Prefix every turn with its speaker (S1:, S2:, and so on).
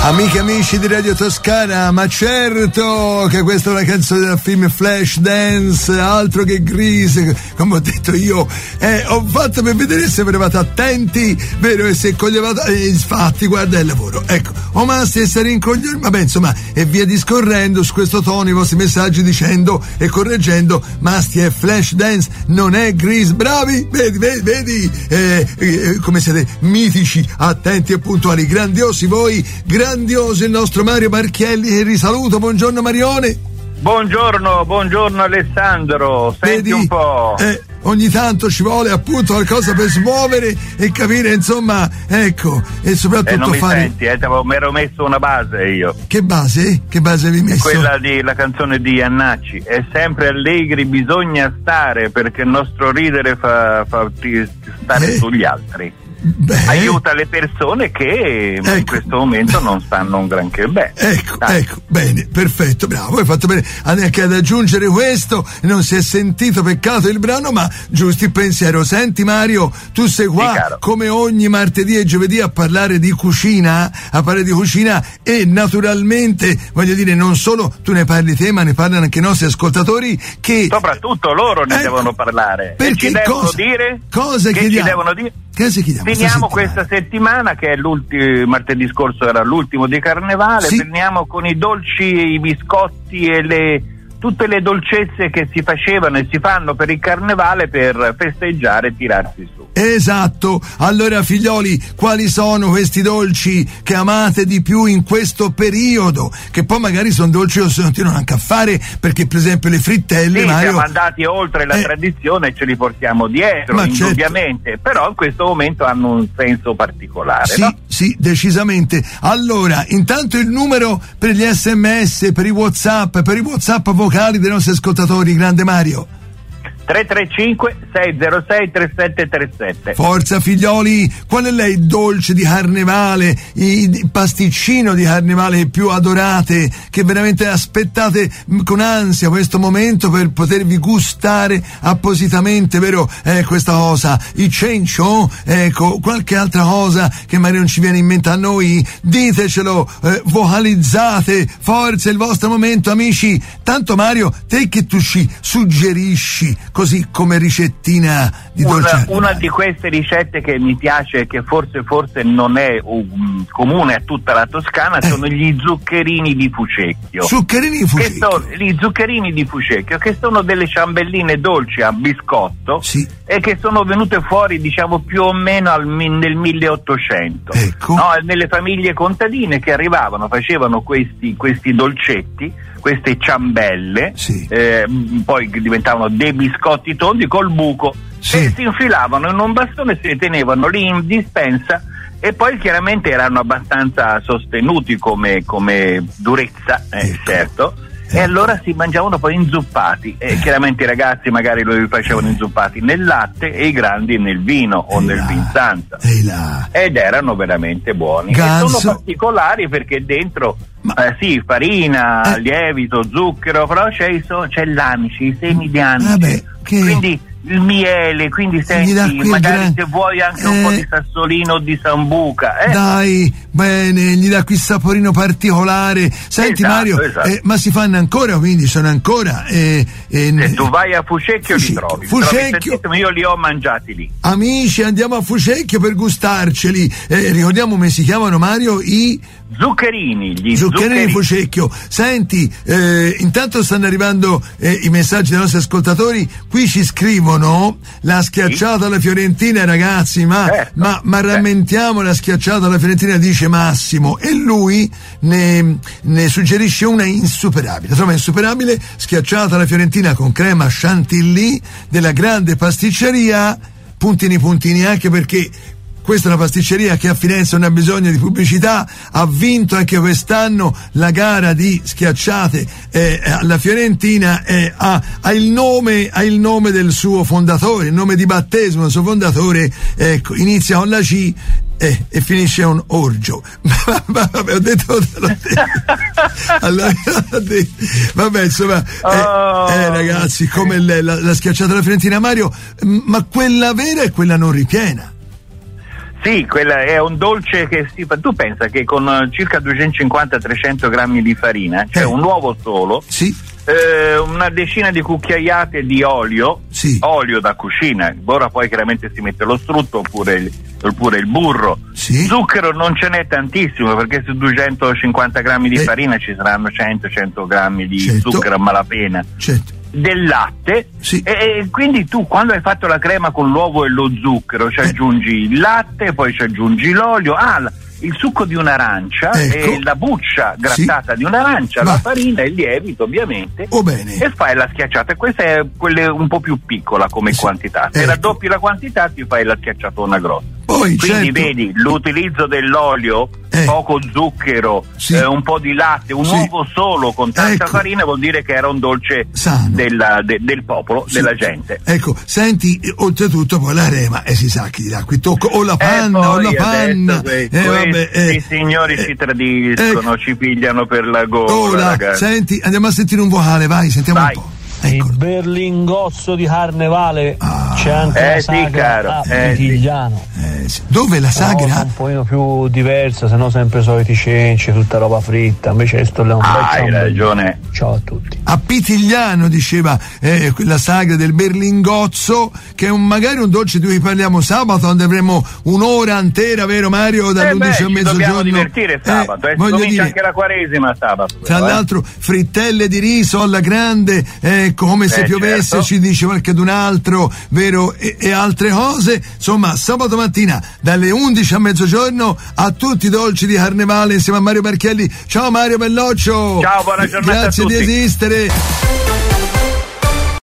S1: Amiche e amici di Radio Toscana, ma certo che questa è una canzone del film Flashdance, altro che Grease, come ho detto io, ho fatto per vedere se eravate attenti, vero, e se coglievate, infatti guarda il lavoro, ecco, o masti essere incoglioni, vabbè insomma, e via discorrendo su questo tono i vostri messaggi dicendo e correggendo, masti è Flashdance, non è Grease, bravi, vedi, come siete mitici, attenti e puntuali, grandiosi voi, grandioso il nostro Mario Marchielli, che risaluto. Buongiorno Marione.
S2: Buongiorno Alessandro. Senti, vedi, un po'.
S1: Ogni tanto ci vuole appunto qualcosa per smuovere e capire, insomma, ecco, e soprattutto
S2: non mi
S1: fare.
S2: Senti, mi ero messo una base io.
S1: Che base? Che base avevi messo?
S2: Quella la canzone di Annacci. È sempre allegri, bisogna stare, perché il nostro ridere fa stare sugli altri. Aiuta le persone che in questo momento non stanno un granché bene. Ecco,
S1: bene, perfetto, bravo, hai fatto bene anche ad aggiungere questo, non si è sentito, peccato il brano, ma giusto il pensiero. Senti Mario, tu sei qua come ogni martedì e giovedì a parlare di cucina, e naturalmente, voglio dire, non solo tu ne parli te, ma ne parlano anche i nostri ascoltatori, che
S2: soprattutto loro ne devono parlare.
S1: Perché
S2: ci devono dire?
S1: Cosa
S2: che
S1: chiediamo?
S2: Ci devono dire?
S1: Che chiediamo?
S2: Finiamo questa settimana, che è martedì scorso era l'ultimo di Carnevale, finiamo con i dolci, i biscotti e tutte le dolcezze che si facevano e si fanno per il Carnevale per festeggiare e tirarsi su.
S1: Esatto, allora figlioli, quali sono questi dolci che amate di più in questo periodo? Che poi magari sono dolci che si continuano anche a fare, perché per esempio le frittelle, Mario,
S2: siamo andati oltre la tradizione e ce li portiamo dietro, indubbiamente, certo. Però in questo momento hanno un senso particolare, no?
S1: Sì, decisamente. Allora, intanto il numero per gli SMS, per i WhatsApp vocali dei nostri ascoltatori, grande Mario.
S2: 335-606-3737.
S1: Forza figlioli, qual è lei il dolce di Carnevale, il pasticcino di Carnevale che più adorate, che veramente aspettate con ansia questo momento per potervi gustare appositamente, vero? Questa cosa, il cencio, ecco, qualche altra cosa che magari non ci viene in mente a noi, ditecelo, vocalizzate, forza il vostro momento, amici. Tanto Mario, te che tu ci suggerisci così come ricettina di dolce?
S2: Una di queste ricette che mi piace e che forse non è comune a tutta la Toscana sono gli zuccherini di Fucecchio.
S1: Zuccherini di Fucecchio?
S2: Gli zuccherini di Fucecchio, che sono delle ciambelline dolci a biscotto e che sono venute fuori, diciamo, più o meno nel 1800.
S1: Ecco.
S2: No, nelle famiglie contadine che arrivavano, facevano questi dolcetti, queste ciambelle, poi diventavano dei biscotti tondi col buco, e si infilavano in un bastone, si tenevano lì in dispensa, e poi chiaramente erano abbastanza sostenuti come durezza, certo. E allora si mangiavano poi inzuppati, e chiaramente i ragazzi magari lo facevano inzuppati nel latte e i grandi nel vino o nel vinsanza, ed erano veramente buoni. E sono particolari perché dentro farina, lievito, zucchero, però c'è l'amice, i semi di anice, quindi il miele, quindi senti, magari se vuoi anche un po' di sassolino o di sambuca.
S1: Dai, bene, gli dà qui saporino particolare. Senti Mario, ma si fanno ancora, quindi sono ancora?
S2: Se tu vai a Fucecchio li trovi.
S1: Fucecchio,
S2: io li ho mangiati lì.
S1: Amici, andiamo a Fucecchio per gustarceli. Ricordiamo come si chiamano, Mario? Gli zuccherini di Fucecchio. Senti, intanto stanno arrivando i messaggi dei nostri ascoltatori. Qui ci scrivono la schiacciata alla fiorentina, ragazzi, ma rammentiamo la schiacciata alla fiorentina, dice Massimo, e lui ne suggerisce una insuperabile. Trova insuperabile schiacciata alla fiorentina con crema chantilly della grande pasticceria puntini, anche perché questa è una pasticceria che a Firenze non ha bisogno di pubblicità, ha vinto anche quest'anno la gara di schiacciate alla Fiorentina, ha il nome del suo fondatore, il nome di battesimo del suo fondatore, ecco, inizia con la C e finisce un orgio. Vabbè, ho detto allora, vabbè, insomma, ragazzi, come la schiacciata alla Fiorentina, Mario, ma quella vera e quella non ripiena.
S2: Sì, quella è un dolce che si fa. Tu pensa che con circa 250-300 grammi di farina, cioè un uovo solo, una decina di cucchiaiate di olio, olio da cucina, ora poi chiaramente si mette lo strutto oppure il burro, zucchero non ce n'è tantissimo, perché su 250 grammi di farina ci saranno 100 grammi di zucchero a malapena. Del latte, e quindi tu quando hai fatto la crema con l'uovo e lo zucchero ci aggiungi il latte, poi ci aggiungi l'olio, il succo di un'arancia, e la buccia grattata di un'arancia, la farina e il lievito ovviamente, e fai la schiacciata. E questa è quella un po' più piccola come quantità, se raddoppi la quantità ti fai la schiacciatona grossa.
S1: Poi,
S2: quindi vedi l'utilizzo dell'olio, poco zucchero, un po' di latte, un uovo solo con tanta farina, vuol dire che era un dolce del popolo, della gente.
S1: Ecco, senti, oltretutto poi la rema, si sa chi dirà, qui tocco o la panna
S2: i signori ci tradiscono, ci pigliano per la gola, ragazzi.
S1: Senti, andiamo a sentire un vocale, vai, sentiamo un po'.
S3: Il berlingozzo di carnevale c'è anche la sagra Pitigliano.
S1: Dove la sagra?
S3: Un pochino più diversa, se no sempre soliti cenci, tutta roba fritta. Invece questo è un
S2: hai ragione.
S3: Ciao a tutti.
S1: A Pitigliano diceva la sagra del berlingozzo, che è magari un dolce di cui parliamo sabato, quando avremo un'ora intera, vero Mario? Dall'11 a mezzogiorno.
S2: Dobbiamo divertire sabato, comincia anche la Quaresima sabato.
S1: Tra l'altro frittelle di riso alla grande, come se piovesse, ci dice qualche d'un altro, vero, e altre cose. Insomma, sabato mattina dalle 11 a mezzogiorno a tutti i dolci di carnevale insieme a Mario Marchielli. Ciao Mario Belloccio,
S2: ciao, buona giornata
S1: grazie
S2: a tutti.
S1: Di esistere.